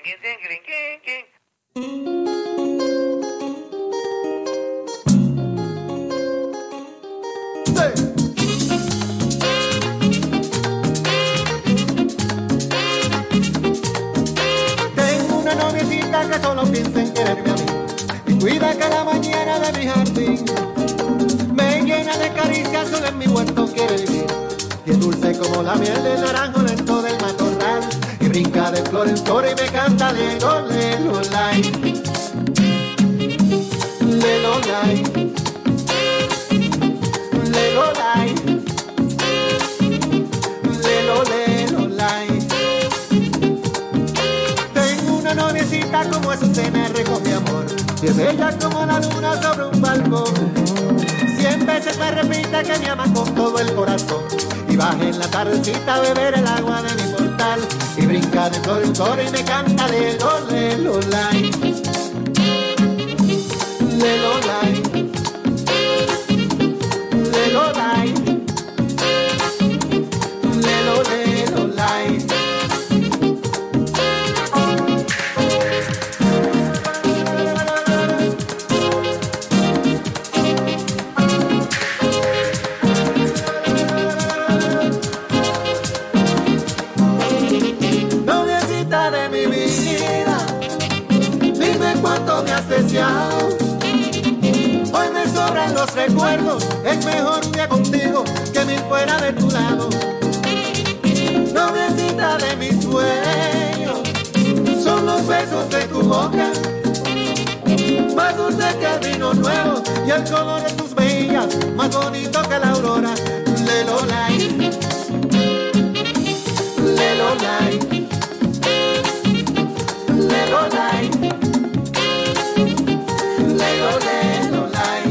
Tengo una noviecita que solo piensa en quererme a mí y cuida cada mañana de mi jardín. Me llena de caricias, solo en mi huerto quiere vivir. Y es dulce como la miel del naranjo lento del matorral. Y brinca de flor en flor y me canta lelo, lelo, lai. Lelo, lai. Lelo, lai. Lelo, lelo, lai. Tengo una noviecita como Azucena, recoge mi amor. Y es bella como la luna sobre un balcón. 100 veces me repite que me ama con todo el corazón. Y baja en la tardecita a beber el agua de mi portal. Y brinca de flor en flor y me canta lelo, lelo, lai. Lelo, lai. Lelo, lai. Lelo, lelo, lai. Hoy me sobran los recuerdos, es mejor un día contigo que mil fuera de tu lado. Noviecita de mis sueños, son los besos de tu boca, más dulce que el vino nuevo y el color de tus mejillas, más bonito que la aurora. Lelo, lai. Lelo, lai. Lelo, lai. Lelo, lelo, lai.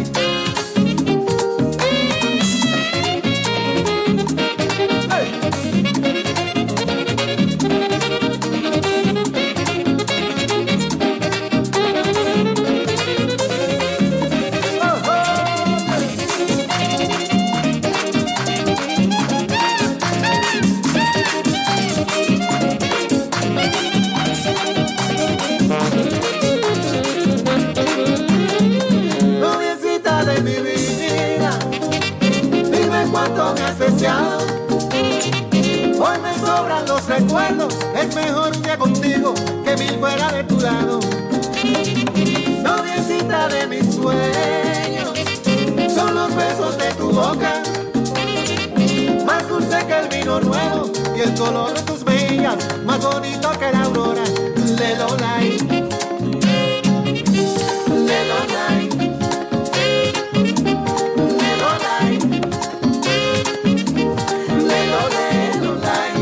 Noviecita de mi vida, dime cuánto me has deseado. Hoy me sobran los recuerdos, es mejor un día contigo que mil fuera de tu lado. Noviecita de mis sueños, son los besos de tu boca, más dulce que el vino nuevo y el color de tus mejillas, más bonito que la aurora. Lelo, lai. Lelo, lai. Lelo, lai. Lelo, lelo, lai.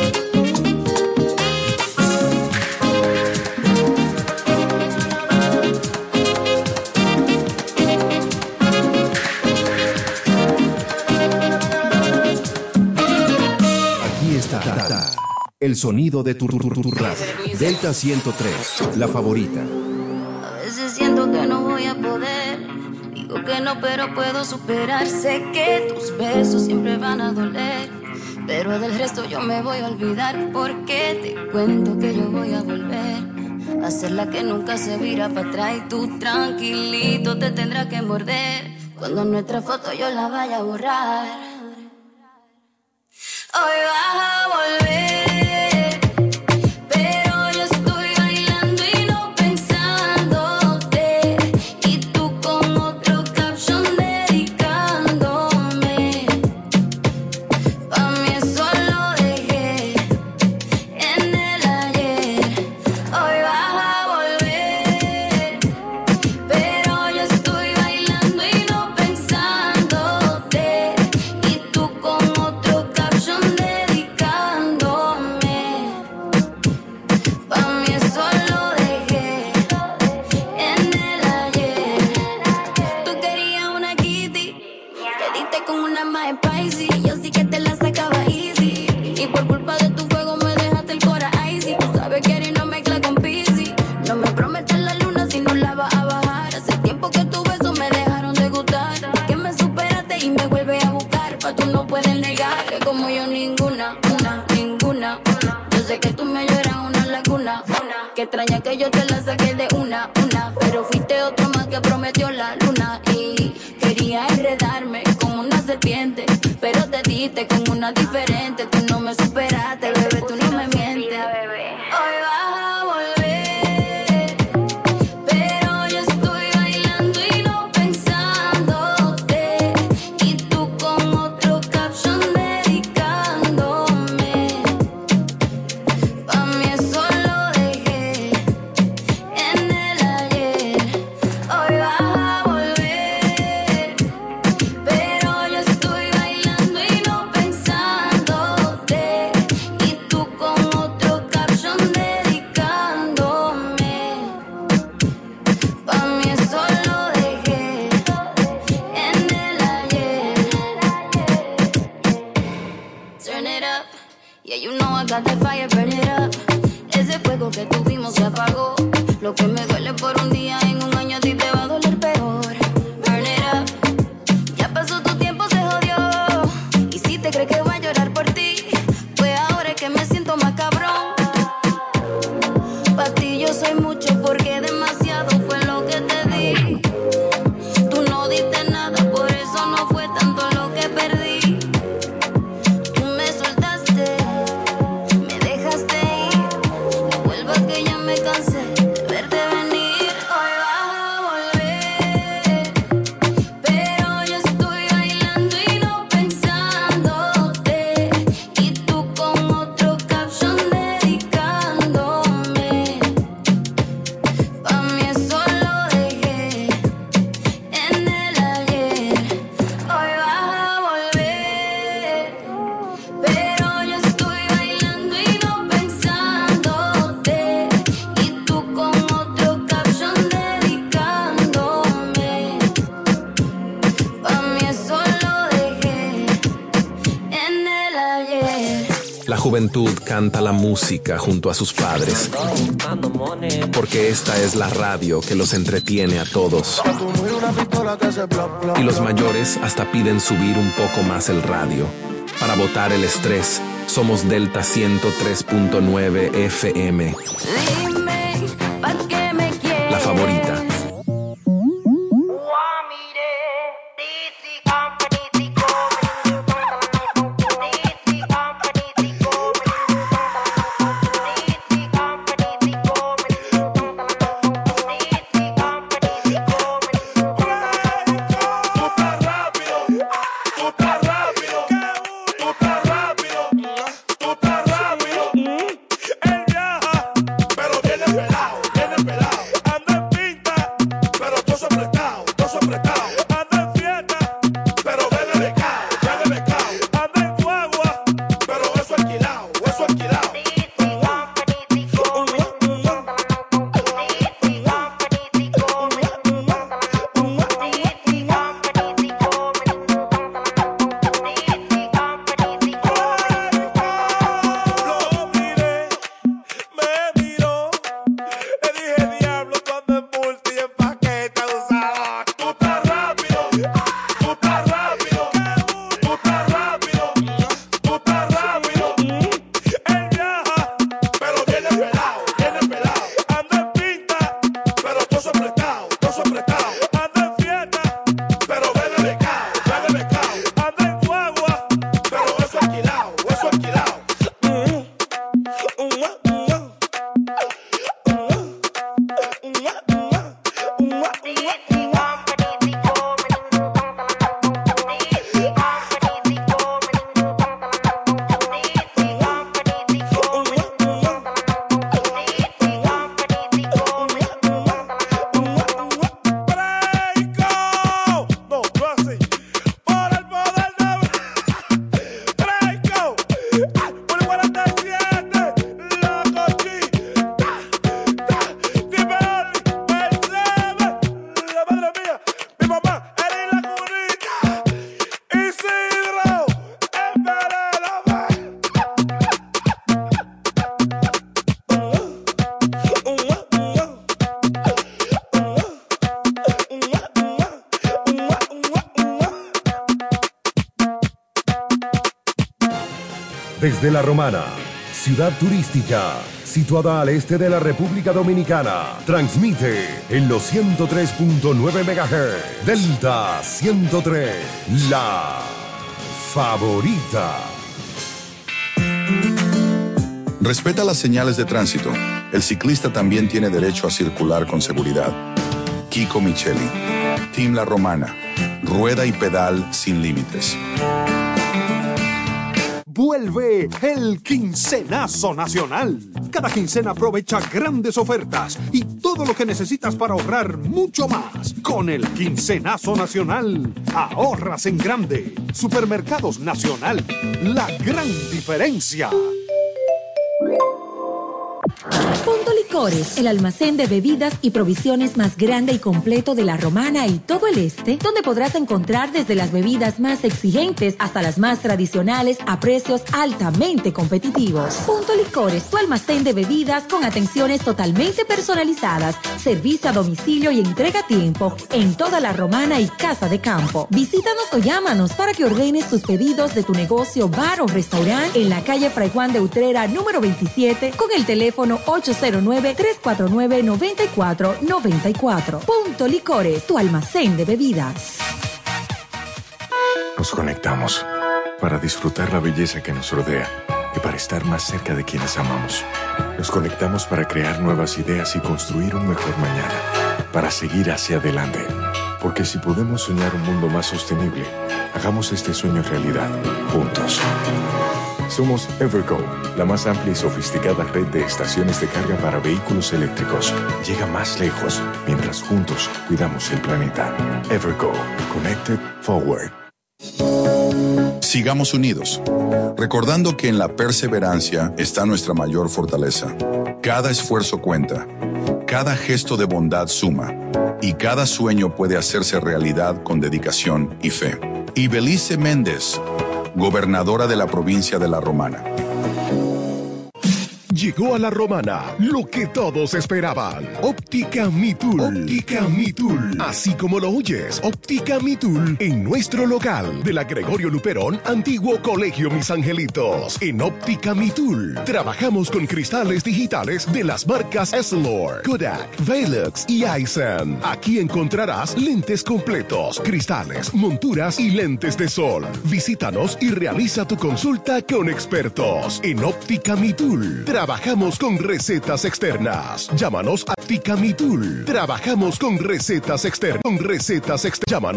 Aquí está el sonido de tu radio. Delta 103, la favorita. A veces siento que no voy a poder. Digo que no, pero puedo superar. Sé que tus besos siempre van a doler, pero del resto yo me voy a olvidar. Porque te cuento que yo voy a volver a ser la que nunca se vira para atrás. Y tú tranquilito te tendrás que morder cuando nuestra foto yo la vaya a borrar. Hoy vas a volver, pero yo estoy bailando y no pensándote. Y tú con otro caption dedicándome. Pa' mí eso lo dejé en el ayer. Hoy vas a volver, pero yo estoy bailando y no pensándote. Y tú con otro caption dedicándome. Que extraña que yo te la saqué de una. Pero fuiste otro más que prometió la luna. Y quería enredarme como una serpiente, pero te diste con una diferente. Tú no me superaste, bebé, tú no me mientes. Hoy vas a volver, pero yo estoy bailando y no pensándote. Y tú con otro caption dedicándome. Pa' mí eso lo dejé en el ayer. Hoy vas a volver, pero yo estoy bailando y no pensándote. Y tú con otro caption dedicándome. Pa' mí eso lo dejé en el ayer. Turn it up, yeah, you know I got that fire, burn it up. Ese fuego que tuvimos se apagó. Lo que me duele por un día, en un año a ti te va a doler peor. Burn it up, ya pasó tu tiempo, se jodió. Y si te crees que voy a llorar por ti, pues ahora es que me siento más cabrón. Pa' ti yo soy mucho porque demasiado fue lo que te di. Tú no diste nada, por eso no fue tanto lo que perdí. Tú me soltaste, me dejaste ir. No vuelvas que ya me cansé de verte venir. Hoy vas a volver, pero yo estoy bailando y no pensándote. Y tú con otro caption dedicándome. Pa' mí eso lo dejé en el ayer. Hoy vas a volver, pero yo estoy bailando y no pensándote. Y tú con otro caption dedicándome. Pa' mí eso lo dejé en el ayer. La juventud canta la música junto a sus padres, porque esta es la radio que los entretiene a todos. Y los mayores hasta piden subir un poco más el radio. Para botar el estrés, somos Delta 103.9 FM. Dime, ¿pa' qué me quieres? La favorita. Desde La Romana, ciudad turística, situada al este de la República Dominicana. Transmite en los 103.9 MHz. Delta 103, la favorita. Respeta las señales de tránsito. El ciclista también tiene derecho a circular con seguridad. Kiko Micheli, Team La Romana, rueda y pedal sin límites. Vuelve el Quincenazo Nacional. Cada quincena aprovecha grandes ofertas y todo lo que necesitas para ahorrar mucho más. Con el Quincenazo Nacional, ahorras en grande. Supermercados Nacional, la gran diferencia. Punto Licores, el almacén de bebidas y provisiones más grande y completo de La Romana y todo el este, donde podrás encontrar desde las bebidas más exigentes hasta las más tradicionales a precios altamente competitivos. Punto Licores, tu almacén de bebidas con atenciones totalmente personalizadas, servicio a domicilio y entrega a tiempo en toda La Romana y Casa de Campo. Visítanos o llámanos para que ordenes tus pedidos de tu negocio, bar o restaurante en la calle Fray Juan de Utrera número 27 con el teléfono 809-349-9494. Punto Licores, tu almacén de bebidas. Nos conectamos para disfrutar la belleza que nos rodea y para estar más cerca de quienes amamos. Nos conectamos para crear nuevas ideas y construir un mejor mañana, para seguir hacia adelante. Porque si podemos soñar un mundo más sostenible, hagamos este sueño realidad, juntos. Somos Evergo, la más amplia y sofisticada red de estaciones de carga para vehículos eléctricos. Llega más lejos mientras juntos cuidamos el planeta. Evergo, Connected Forward. Sigamos unidos, recordando que en la perseverancia está nuestra mayor fortaleza. Cada esfuerzo cuenta, cada gesto de bondad suma, y cada sueño puede hacerse realidad con dedicación y fe. Ibelice Méndez, gobernadora de la provincia de La Romana. Llegó a La Romana lo que todos esperaban. Óptica Mitul. Óptica Mitul. Así como lo oyes, Óptica Mitul en nuestro local de la Gregorio Luperón, antiguo Colegio Mis Angelitos. En Óptica Mitul trabajamos con cristales digitales de las marcas Essilor, Kodak, Velux y Eisen. Aquí encontrarás lentes completos, cristales, monturas y lentes de sol. Visítanos y realiza tu consulta con expertos. En Óptica Mitul trabajamos con recetas externas. Llámanos a Óptica Mitul. Trabajamos con recetas externas. Llámanos